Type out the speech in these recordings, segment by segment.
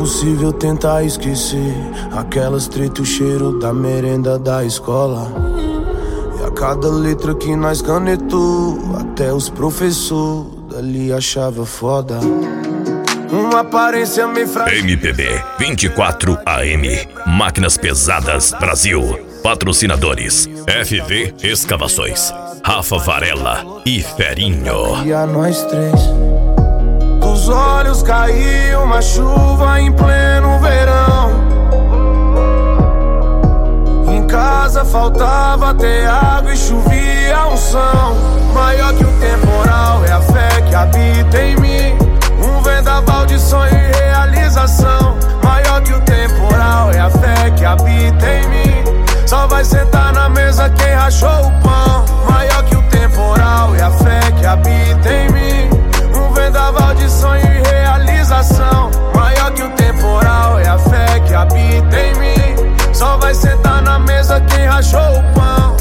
impossível tentar esquecer aquelas treta, o cheiro da merenda da escola. E a cada letra que nós canetou, até os professores dali achava foda. Uma aparência meio frágil. MPB 24 AM, Máquinas Pesadas Brasil. Patrocinadores: FV Escavações, Rafa Varela e Ferinho. E a nós três. Dos olhos caiu uma chuva em pleno verão. Em casa faltava ter água e chovia unção. Maior que o temporal é a fé que habita em mim. Um vendaval de sonho e realização. Maior que o temporal é a fé que habita em mim. Só vai sentar na mesa quem rachou o pão. Maior que o temporal é a fé que habita em mim. Um vendaval de sonho e realização. Maior que o temporal é a fé que habita em mim. Só vai sentar na mesa quem rachou o pão.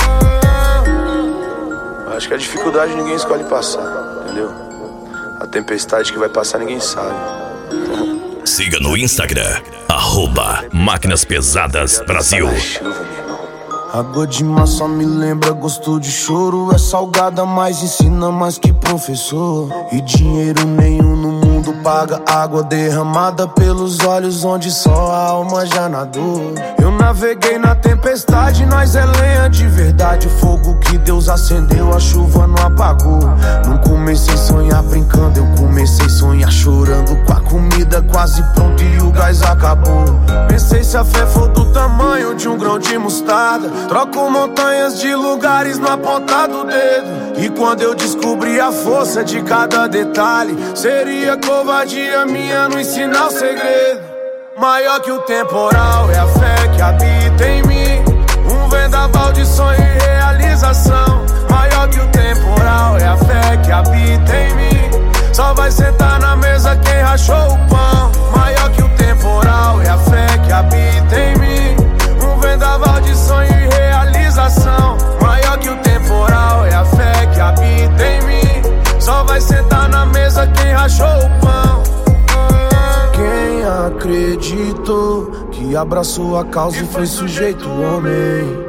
Acho que a dificuldade ninguém escolhe passar, entendeu? A tempestade que vai passar ninguém sabe. Siga no Instagram, @Máquinas Pesadas Brasil. Água de mar só me lembra gosto de choro. É salgada, mas ensina mais que professor. E dinheiro nenhum no mundo paga água derramada pelos olhos onde só a alma já nadou. Eu naveguei na tempestade, nós é lenha de verdade. O fogo que Deus acendeu, a chuva não apagou. Não comecei a sonhar brincando, eu comecei a sonhar chorando. Com a comida quase pronta e o gás acabou. Pensei se a fé for do tamanho de um grão de mostarda, troco montanhas de lugares na ponta do dedo. E quando eu descobri a força de cada detalhe, seria covardia minha não ensinar o segredo. Maior que o temporal é a fé que habita em mim. Um vendaval de sonho e realização. Maior que o temporal é a fé que habita em mim. Só vai sentar na mesa quem rachou o pão. Maior que o temporal é a fé que habita em mim. Um vendaval de sonho e realização. Maior que o temporal é a fé que habita em mim. Só vai sentar na mesa quem rachou o pão. Quem acreditou que abraçou a causa e foi sujeito homem,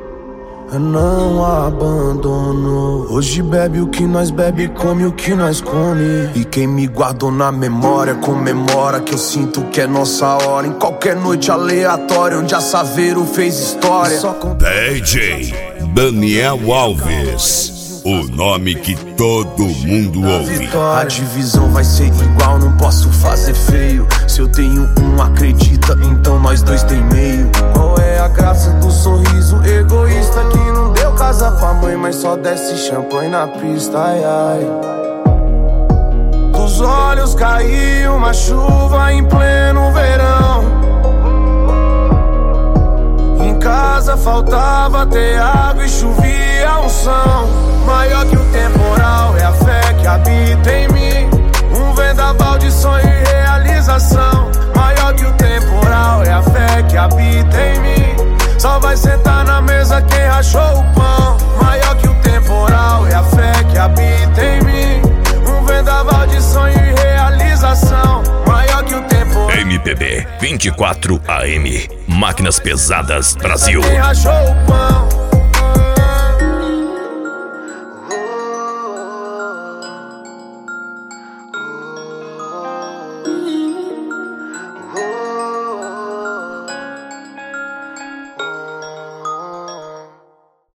não abandonou. Hoje bebe o que nós bebe, come o que nós come. E quem me guardou na memória comemora que eu sinto que é nossa hora. Em qualquer noite aleatória onde a Saveiro fez história. DJ Daniel Alves, o nome que todo mundo ouve. A divisão vai ser igual, não posso fazer feio. Se eu tenho um, acredita, então nós dois tem meio. Qual é a graça do sorriso egoísta que não deu casa pra mãe, mas só desce champanhe na pista, ai ai. Dos olhos caiu uma chuva em pleno verão. Em casa faltava ter água e chovia unção. Maior que o temporal é a fé que habita em mim. Um vendaval de sonho e realização. Maior que o temporal é a fé que habita em mim. Só vai sentar na mesa quem rachou o pão. Maior que o temporal é a fé que habita em mim. Um vendaval de sonho e realização. Maior que o temporal. MPB 24 AM, Máquinas Pesadas Brasil. Quem rachou o pão.